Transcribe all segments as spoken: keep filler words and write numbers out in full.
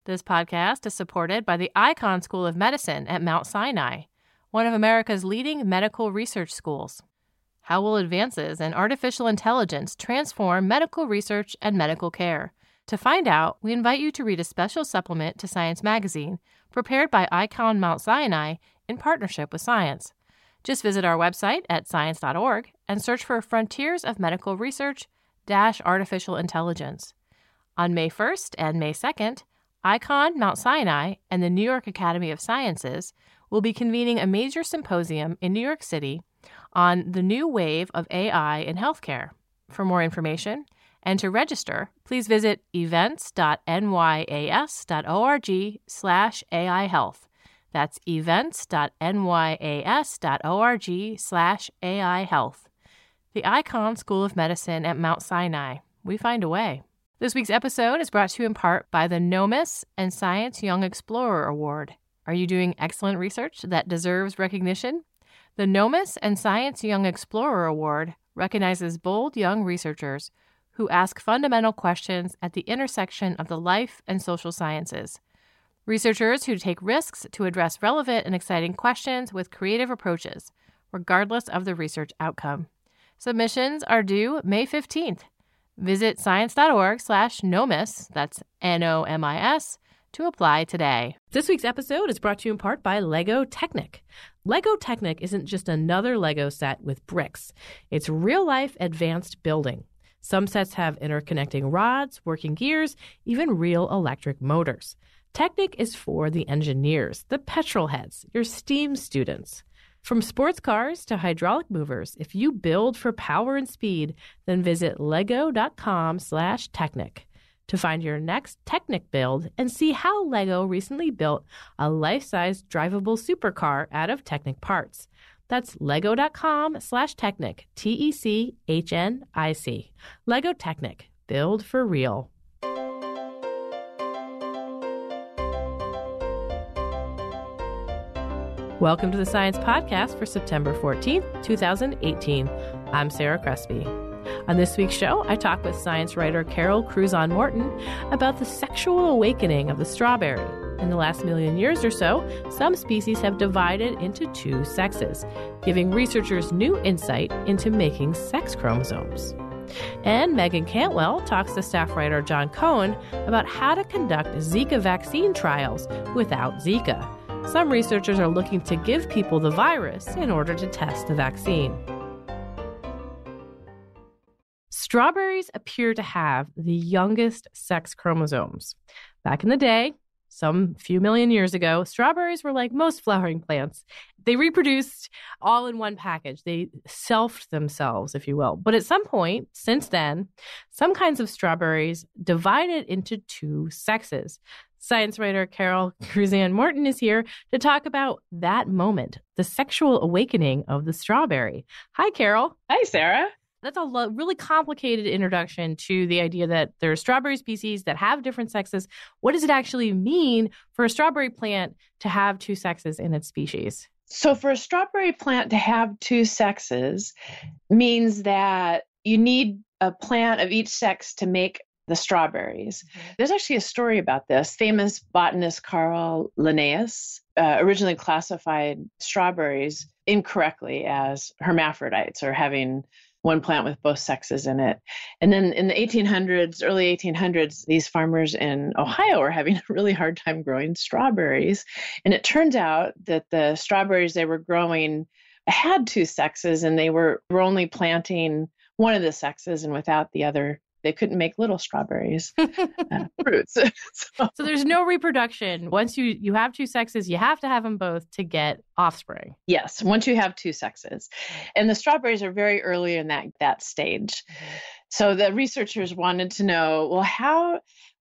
This podcast is supported by the Icahn School of Medicine at Mount Sinai, one of America's leading medical research schools. How will advances in artificial intelligence transform medical research and medical care? To find out, we invite you to read a special supplement to Science Magazine prepared by Icahn Mount Sinai in partnership with Science. Just visit our website at science dot org and search for Frontiers of Medical Research dash Artificial Intelligence. On May first and May second, Icahn Mount Sinai and the New York Academy of Sciences will be convening a major symposium in New York City on the new wave of A I in healthcare. For more information and to register, please visit events dot n y a s dot org slash A I health. That's events dot n y a s dot org slash A I health. The Icahn School of Medicine at Mount Sinai. We find a way. This week's episode is brought to you in part by the NOMIS and Science Young Explorer Award. Are you doing excellent research that deserves recognition? The NOMIS and Science Young Explorer Award recognizes bold young researchers who ask fundamental questions at the intersection of the life and social sciences. Researchers who take risks to address relevant and exciting questions with creative approaches, regardless of the research outcome. Submissions are due May fifteenth. Visit science dot org slash nomis, that's N O M I S, to apply today. This week's episode is brought to you in part by Lego Technic. Lego Technic isn't just another Lego set with bricks. It's real-life advanced building. Some sets have interconnecting rods, working gears, even real electric motors. Technic is for the engineers, the petrol heads, your STEAM students. From sports cars to hydraulic movers, if you build for power and speed, then visit lego.com slash Technic to find your next Technic build and see how Lego recently built a life-size drivable supercar out of Technic parts. That's lego.com slash Technic, T E C H N I C. Lego Technic, build for real. Welcome to the Science Podcast for September fourteenth, twenty eighteen. I'm Sarah Crespi. On this week's show, I talk with science writer Carol Cruzan Morton about the sexual awakening of the strawberry. In the last million years or so, some species have divided into two sexes, giving researchers new insight into making sex chromosomes. And Megan Cantwell talks to staff writer John Cohen about how to conduct Zika vaccine trials without Zika. Some researchers are looking to give people the virus in order to test the vaccine. Strawberries appear to have the youngest sex chromosomes. Back in the day, some few million years ago, strawberries were like most flowering plants. They reproduced all in one package. They selfed themselves, if you will. But at some point, since then, some kinds of strawberries divided into two sexes. Science writer Carol Cruzan Morton is here to talk about that moment, the sexual awakening of the strawberry. Hi, Carol. Hi, Sarah. That's a lo- really complicated introduction to the idea that there are strawberry species that have different sexes. What does it actually mean for a strawberry plant to have two sexes in its species? So for a strawberry plant to have two sexes means that you need a plant of each sex to make the strawberries. Mm-hmm. There's actually a story about this. Famous botanist Carl Linnaeus uh, originally classified strawberries incorrectly as hermaphrodites, or having one plant with both sexes in it. And then in the eighteen hundreds, early eighteen hundreds, these farmers in Ohio were having a really hard time growing strawberries. And it turns out that the strawberries they were growing had two sexes, and they were, were only planting one of the sexes, and without the other, they couldn't make little strawberries uh, fruits. so, so there's no reproduction. Once you, you have two sexes, you have to have them both to get offspring. Yes, once you have two sexes. And the strawberries are very early in that, that stage. So the researchers wanted to know, well, how,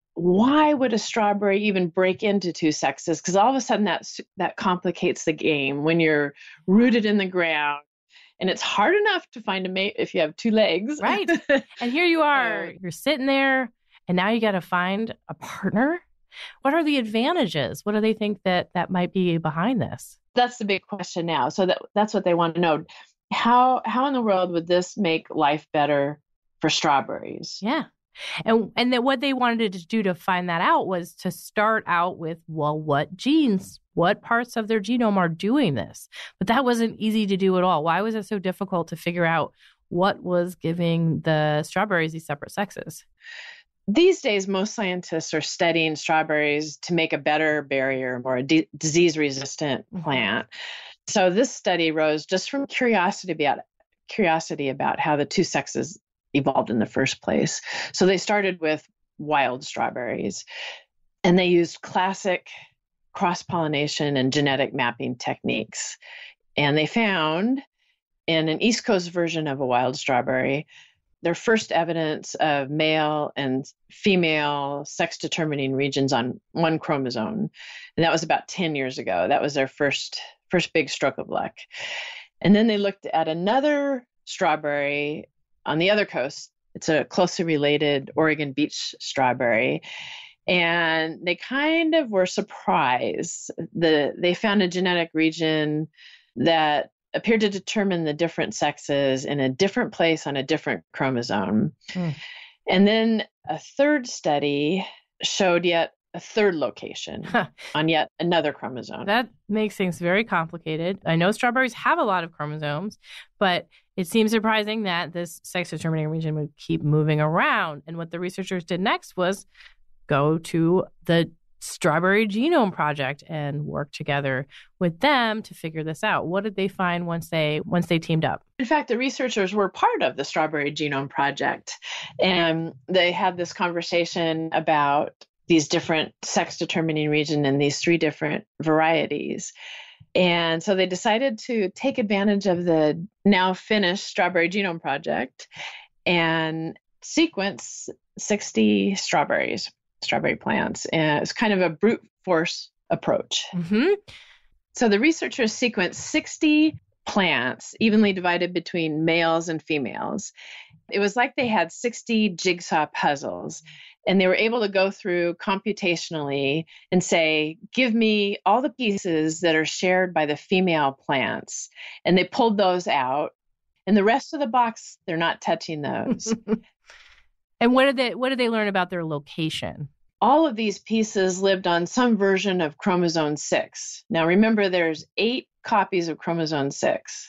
why would a strawberry even break into two sexes? Because all of a sudden that, that complicates the game when you're rooted in the ground. And it's hard enough to find a mate if you have two legs. Right. And here you are, you're sitting there, and now you got to find a partner. What are the advantages? What do they think that that might be behind this? That's the big question now. So that that's what they want to know. How how in the world would this make life better for strawberries? Yeah. And and then what they wanted to do to find that out was to start out with, well, what genes, what parts of their genome are doing this? But that wasn't easy to do at all. Why was it so difficult to figure out what was giving the strawberries these separate sexes? These days, most scientists are studying strawberries to make a better barrier, more a d- disease-resistant plant. So this study rose just from curiosity about curiosity about how the two sexes evolved in the first place. So they started with wild strawberries, and they used classic cross-pollination and genetic mapping techniques. And they found in an East Coast version of a wild strawberry, their first evidence of male and female sex-determining regions on one chromosome. And that was about ten years ago. That was their first, first big stroke of luck. And then they looked at another strawberry on the other coast. It's a closely related Oregon beach strawberry. And they kind of were surprised. The, they found a genetic region that appeared to determine the different sexes in a different place on a different chromosome. Mm. And then a third study showed yet a third location huh. on yet another chromosome. That makes things very complicated. I know strawberries have a lot of chromosomes, but it seems surprising that this sex-determining region would keep moving around. And what the researchers did next was go to the Strawberry Genome Project and work together with them to figure this out. What did they find once they once they teamed up? In fact, the researchers were part of the Strawberry Genome Project, and they had this conversation about these different sex-determining regions and these three different varieties. And so they decided to take advantage of the now finished Strawberry Genome Project and sequence sixty strawberries, strawberry plants. And it's kind of a brute force approach. Mm-hmm. So the researchers sequenced sixty plants evenly divided between males and females. It was like they had sixty jigsaw puzzles. And they were able to go through computationally and say, give me all the pieces that are shared by the female plants. And they pulled those out. And the rest of the box, they're not touching those. And what did they what did they learn about their location? All of these pieces lived on some version of chromosome six. Now remember, there's eight copies of chromosome six.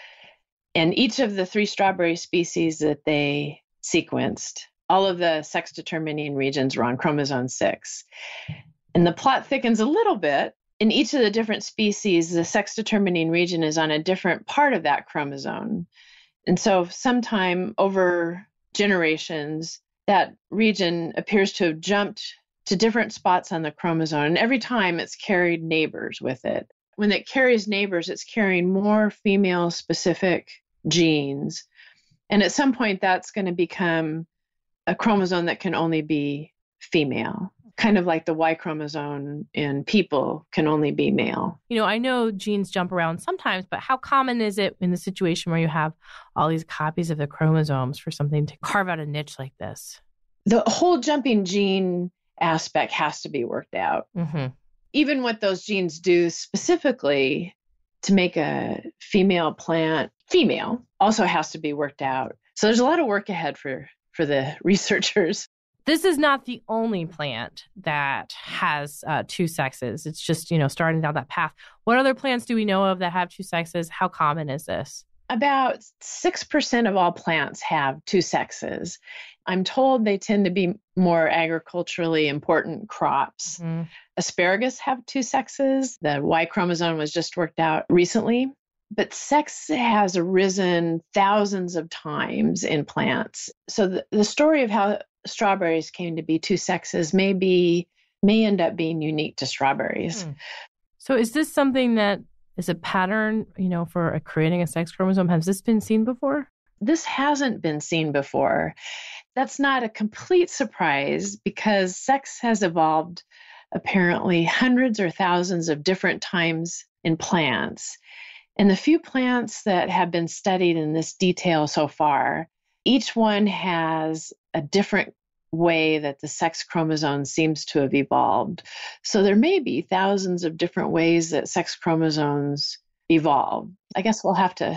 And each of the three strawberry species that they sequenced, all of the sex-determining regions were on chromosome six. And the plot thickens a little bit. In each of the different species, the sex-determining region is on a different part of that chromosome. And so sometime over generations, that region appears to have jumped to different spots on the chromosome. And every time it's carried neighbors with it. When it carries neighbors, it's carrying more female-specific genes. And at some point, that's going to become a chromosome that can only be female, kind of like the Y chromosome in people can only be male. You know, I know genes jump around sometimes, but how common is it in the situation where you have all these copies of the chromosomes for something to carve out a niche like this? The whole jumping gene aspect has to be worked out. Mm-hmm. Even what those genes do specifically to make a female plant female also has to be worked out. So there's a lot of work ahead for for the researchers. This is not the only plant that has uh, two sexes. It's just, you know, starting down that path. What other plants do we know of that have two sexes? How common is this? About six percent of all plants have two sexes. I'm told they tend to be more agriculturally important crops. Mm-hmm. Asparagus have two sexes. The Y chromosome was just worked out recently. But sex has arisen thousands of times in plants. So the, the story of how strawberries came to be two sexes may be, may end up being unique to strawberries. Hmm. So is this something that is a pattern, you know, for a, creating a sex chromosome? Has this been seen before? This hasn't been seen before. That's not a complete surprise because sex has evolved apparently hundreds or thousands of different times in plants. And the few plants that have been studied in this detail so far, each one has a different way that the sex chromosome seems to have evolved. So there may be thousands of different ways that sex chromosomes evolve. I guess we'll have to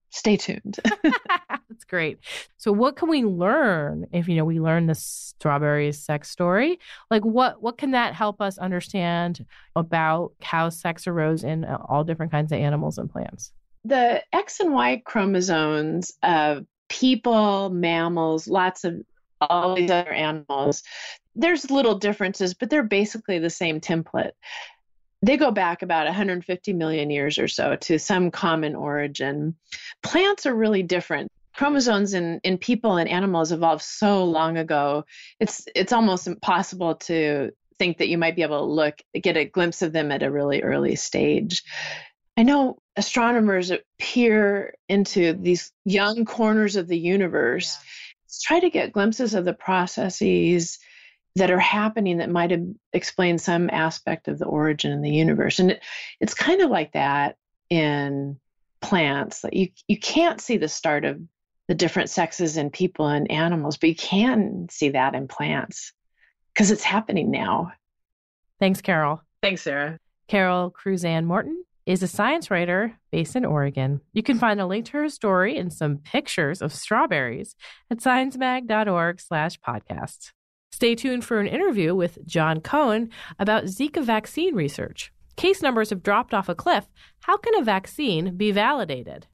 stay tuned. That's great. So what can we learn if, you know, we learn the strawberry sex story? Like what, what can that help us understand about how sex arose in all different kinds of animals and plants? The X and Y chromosomes of people, mammals, lots of all these other animals, there's little differences, but they're basically the same template. They go back about one hundred fifty million years or so to some common origin. Plants are really different. Chromosomes in, in people and animals evolved so long ago, it's it's almost impossible to think that you might be able to look, get a glimpse of them at a really early stage. I know astronomers peer into these young corners of the universe, yeah. try to get glimpses of the processes that are happening that might have explained some aspect of the origin of the universe. And it, it's kind of like that in plants. That you, you can't see the start of the different sexes in people and animals, but you can see that in plants because it's happening now. Thanks, Carol. Thanks, Sarah. Carol Cruzan Morton is a science writer based in Oregon. You can find a link to her story and some pictures of strawberries at sciencemag.org slash podcast. Stay tuned for an interview with John Cohen about Zika vaccine research. Case numbers have dropped off a cliff. How can a vaccine be validated?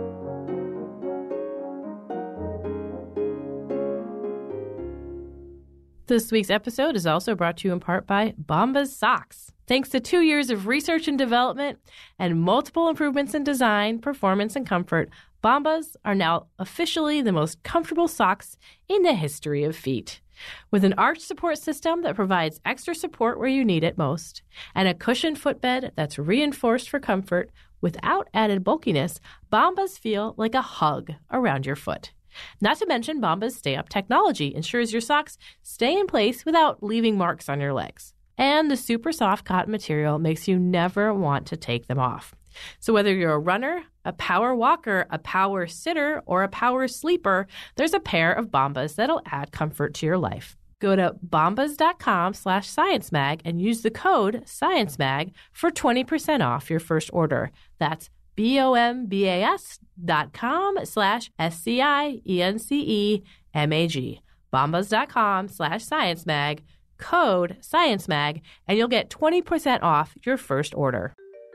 This week's episode is also brought to you in part by Bombas Socks. Thanks to two years of research and development and multiple improvements in design, performance, and comfort, Bombas are now officially the most comfortable socks in the history of feet. With an arch support system that provides extra support where you need it most, and a cushioned footbed that's reinforced for comfort without added bulkiness, Bombas feel like a hug around your foot. Not to mention, Bombas Stay Up technology ensures your socks stay in place without leaving marks on your legs. And the super soft cotton material makes you never want to take them off. So whether you're a runner, a power walker, a power sitter, or a power sleeper, there's a pair of Bombas that'll add comfort to your life. Go to bombas.com slash sciencemag and use the code ScienceMag for twenty percent off your first order. That's B-O-M-B-A-S dot com slash S-C-I-E-N-C-E-M-A-G. Bombas.com slash ScienceMag, code ScienceMag, and you'll get twenty percent off your first order.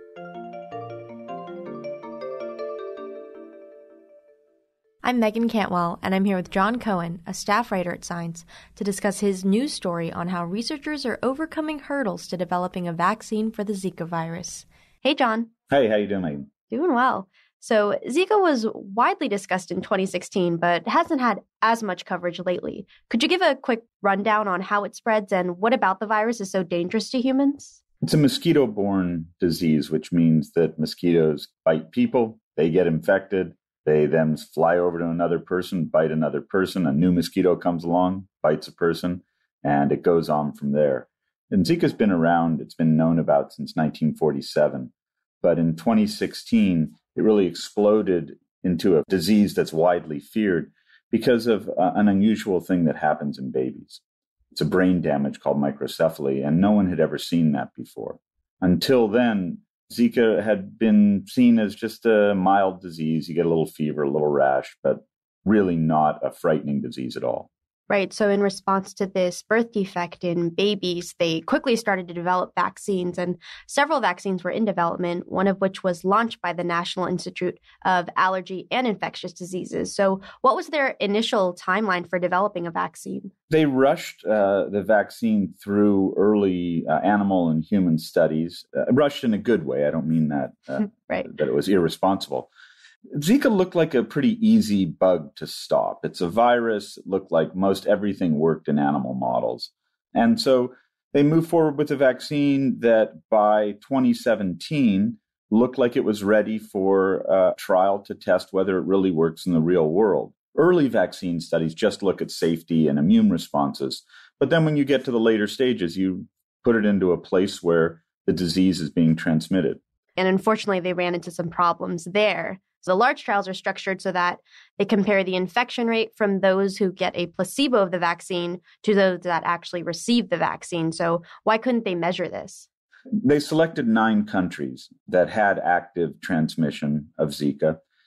I'm Megan Cantwell, and I'm here with John Cohen, a staff writer at Science, to discuss his news story on how researchers are overcoming hurdles to developing a vaccine for the Zika virus. Hey, John. Hey, how you doing, Megan? Doing well. So Zika was widely discussed in twenty sixteen, but hasn't had as much coverage lately. Could you give a quick rundown on how it spreads and what about the virus is so dangerous to humans? It's a mosquito-borne disease, which means that mosquitoes bite people, they get infected, they then fly over to another person, bite another person, a new mosquito comes along, bites a person, and it goes on from there. And Zika's been around, it's been known about since nineteen forty-seven. But in twenty sixteen, it really exploded into a disease that's widely feared because of uh, an unusual thing that happens in babies. It's a brain damage called microcephaly, and no one had ever seen that before. Until then, Zika had been seen as just a mild disease. You get a little fever, a little rash, but really not a frightening disease at all. Right. So in response to this birth defect in babies, they quickly started to develop vaccines, and several vaccines were in development, one of which was launched by the National Institute of Allergy and Infectious Diseases. So what was their initial timeline for developing a vaccine? They rushed uh, the vaccine through early uh, animal and human studies, uh, rushed in a good way. I don't mean that, uh, right. that it was irresponsible. Zika looked like a pretty easy bug to stop. It's a virus. It looked like most everything worked in animal models. And so they moved forward with a vaccine that by twenty seventeen looked like it was ready for a trial to test whether it really works in the real world. Early vaccine studies just look at safety and immune responses. But then when you get to the later stages, you put it into a place where the disease is being transmitted. And unfortunately, they ran into some problems there. So large trials are structured so that they compare the infection rate from those who get a placebo of the vaccine to those that actually receive the vaccine. So why couldn't they measure this? They selected nine countries that had active transmission of Zika.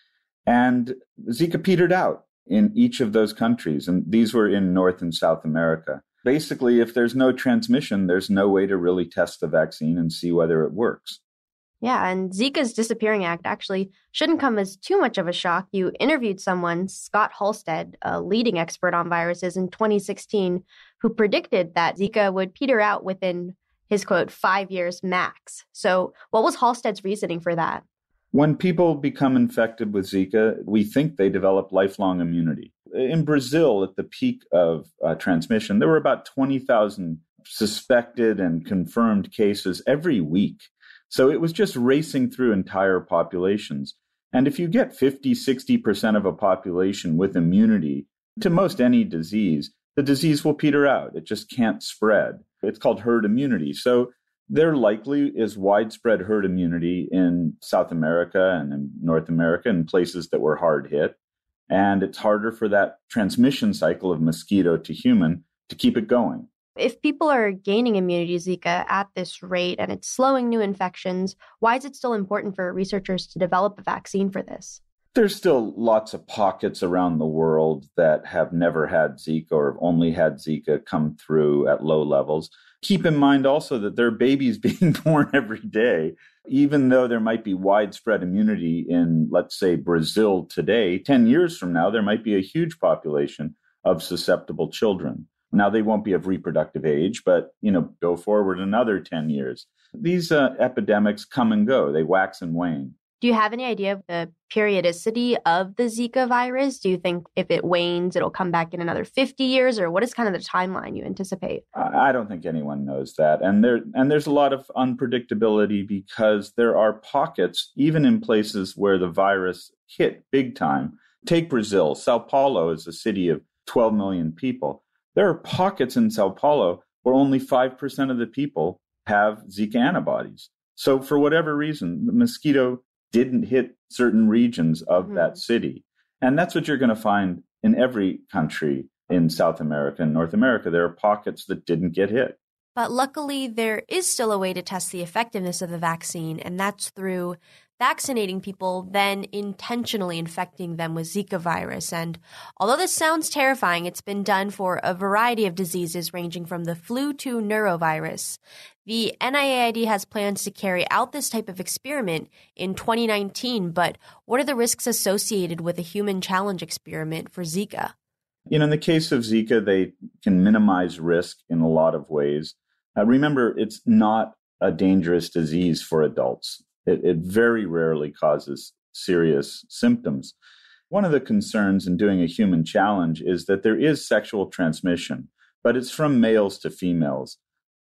And Zika petered out in each of those countries. And these were in North and South America. Basically, if there's no transmission, there's no way to really test the vaccine and see whether it works. Yeah, and Zika's disappearing act actually shouldn't come as too much of a shock. You interviewed someone, Scott Halstead, a leading expert on viruses in twenty sixteen, who predicted that Zika would peter out within his, quote, five years max. So what was Halstead's reasoning for that? When people become infected with Zika, we think they develop lifelong immunity. In Brazil, at the peak of uh, transmission, there were about twenty thousand suspected and confirmed cases every week. So it was just racing through entire populations. And if you get fifty, sixty percent of a population with immunity to most any disease, the disease will peter out. It just can't spread. It's called herd immunity. So there likely is widespread herd immunity in South America and in North America and places that were hard hit. And it's harder for that transmission cycle of mosquito to human to keep it going. If people are gaining immunity to Zika at this rate and it's slowing new infections, why is it still important for researchers to develop a vaccine for this? There's still lots of pockets around the world that have never had Zika or have only had Zika come through at low levels. Keep in mind also that there are babies being born every day. Even though there might be widespread immunity in, let's say, Brazil today, ten years from now, there might be a huge population of susceptible children. Now, they won't be of reproductive age, but, you know, go forward another ten years. These uh, epidemics come and go. They wax and wane. Do you have any idea of the periodicity of the Zika virus? Do you think if it wanes, it'll come back in another fifty years? Or what is kind of the timeline you anticipate? I don't think anyone knows that. And there and there's a lot of unpredictability because there are pockets, even in places where the virus hit big time. Take Brazil. Sao Paulo is a city of twelve million people. There are pockets in Sao Paulo where only five percent of the people have Zika antibodies. So for whatever reason, the mosquito didn't hit certain regions of mm-hmm. that city. And that's what you're going to find in every country in South America and North America. There are pockets that didn't get hit. But luckily, there is still a way to test the effectiveness of the vaccine, and that's through vaccinating people, then intentionally infecting them with Zika virus. And although this sounds terrifying, it's been done for a variety of diseases ranging from the flu to neurovirus. The N I A I D has plans to carry out this type of experiment in twenty nineteen, but what are the risks associated with a human challenge experiment for Zika? You know, in the case of Zika, they can minimize risk in a lot of ways. Uh, remember, it's not a dangerous disease for adults. It, it very rarely causes serious symptoms. One of the concerns in doing a human challenge is that there is sexual transmission, but it's from males to females.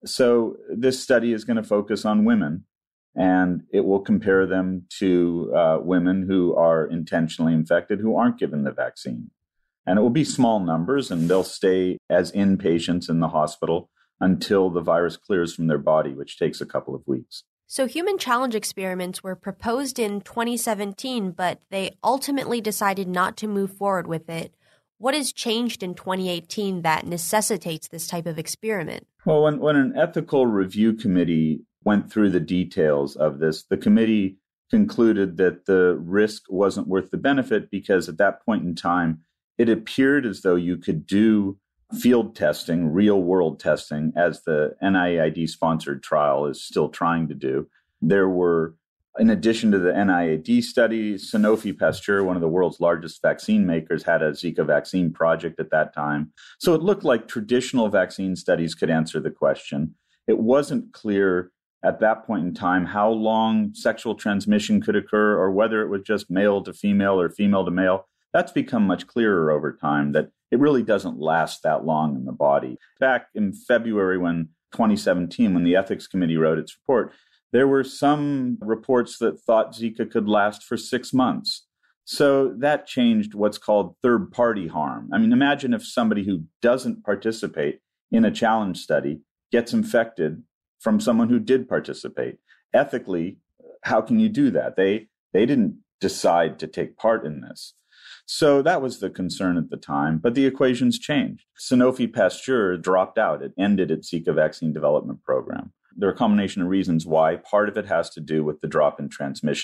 So this study is going to focus on women, and it will compare them to uh, women who are intentionally infected who aren't given the vaccine. And it will be small numbers, and they'll stay as inpatients in the hospital until the virus clears from their body, which takes a couple of weeks. So human challenge experiments were proposed in twenty seventeen, but they ultimately decided not to move forward with it. What has changed in twenty eighteen that necessitates this type of experiment? Well, when, when an ethical review committee went through the details of this, the committee concluded that the risk wasn't worth the benefit because at that point in time, it appeared as though you could do field testing, real-world testing, as the N I A I D-sponsored trial is still trying to do. There were, in addition to the N I A I D study, Sanofi Pasteur, one of the world's largest vaccine makers, had a Zika vaccine project at that time. So it looked like traditional vaccine studies could answer the question. It wasn't clear at that point in time how long sexual transmission could occur or whether it was just male to female or female to male. That's become much clearer over time, that it really doesn't last that long in the body. Back in February when twenty seventeen, when the ethics committee wrote its report, there were some reports that thought Zika could last for six months. So that changed what's called third-party harm. I mean, imagine if somebody who doesn't participate in a challenge study gets infected from someone who did participate. Ethically, how can you do that? They they didn't decide to take part in this. So that was the concern at the time, but the equations changed. Sanofi Pasteur dropped out. It ended its Zika vaccine development program. There are a combination of reasons why. Part of it has to do with the drop in transmission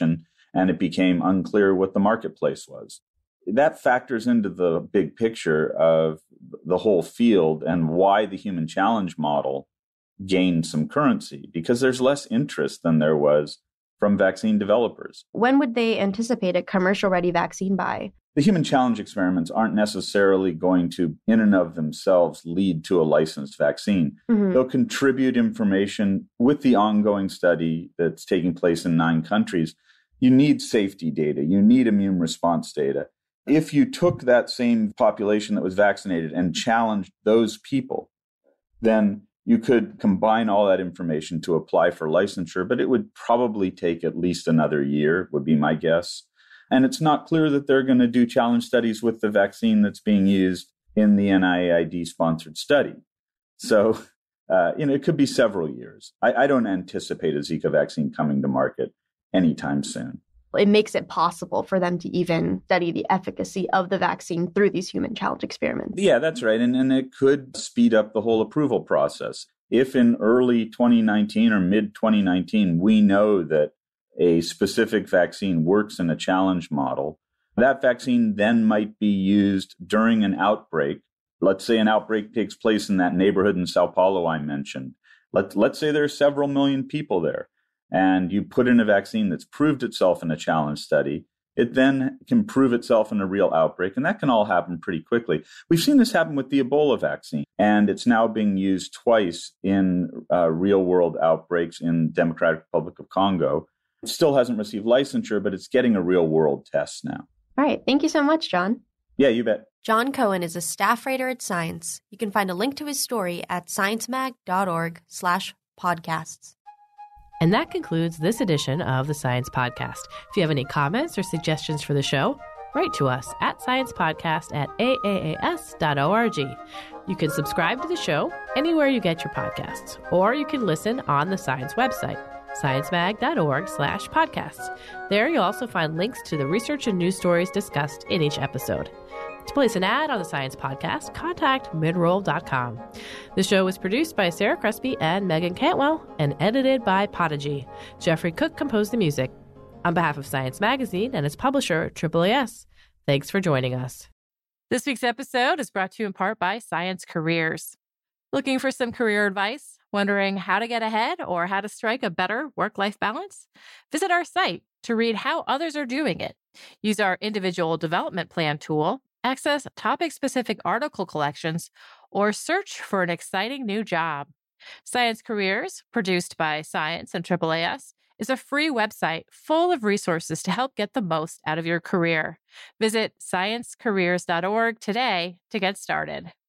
and it became unclear what the marketplace was. That factors into the big picture of the whole field and why the human challenge model gained some currency, because there's less interest than there was from vaccine developers. When would they anticipate a commercial-ready vaccine by? The human challenge experiments aren't necessarily going to, in and of themselves, lead to a licensed vaccine. Mm-hmm. They'll contribute information with the ongoing study that's taking place in nine countries. You need safety data. You need immune response data. If you took that same population that was vaccinated and challenged those people, then you could combine all that information to apply for licensure, but it would probably take at least another year, would be my guess. And it's not clear that they're going to do challenge studies with the vaccine that's being used in the N I A I D-sponsored study. So, uh, you know, it could be several years. I, I don't anticipate a Zika vaccine coming to market anytime soon. It makes it possible for them to even study the efficacy of the vaccine through these human challenge experiments. Yeah, that's right. And, and it could speed up the whole approval process. If in early twenty nineteen or mid twenty nineteen, we know that a specific vaccine works in a challenge model, that vaccine then might be used during an outbreak. Let's say an outbreak takes place in that neighborhood in Sao Paulo I mentioned. Let, let's say there are several million people there, and you put in a vaccine that's proved itself in a challenge study. It then can prove itself in a real outbreak, and that can all happen pretty quickly. We've seen this happen with the Ebola vaccine, and it's now being used twice in uh, real-world outbreaks in Democratic Republic of Congo. It still hasn't received licensure, but it's getting a real-world test now. All right. Thank you so much, John. Yeah, you bet. John Cohen is a staff writer at Science. You can find a link to his story at sciencemag.org slash podcasts. And that concludes this edition of the Science Podcast. If you have any comments or suggestions for the show, write to us at sciencepodcast at a a a s dot org. You can subscribe to the show anywhere you get your podcasts, or you can listen on the Science website, sciencemag.org slash podcasts. There you'll also find links to the research and news stories discussed in each episode. To place an ad on the Science Podcast, contact midroll dot com. The show was produced by Sarah Crespi and Megan Cantwell and edited by Podigy. Jeffrey Cook composed the music. On behalf of Science Magazine and its publisher, Triple A S, thanks for joining us. This week's episode is brought to you in part by Science Careers. Looking for some career advice? Wondering how to get ahead or how to strike a better work-life balance? Visit our site to read how others are doing it. Use our individual development plan tool, access topic-specific article collections, or search for an exciting new job. Science Careers, produced by Science and Triple A S, is a free website full of resources to help get the most out of your career. Visit science careers dot org today to get started.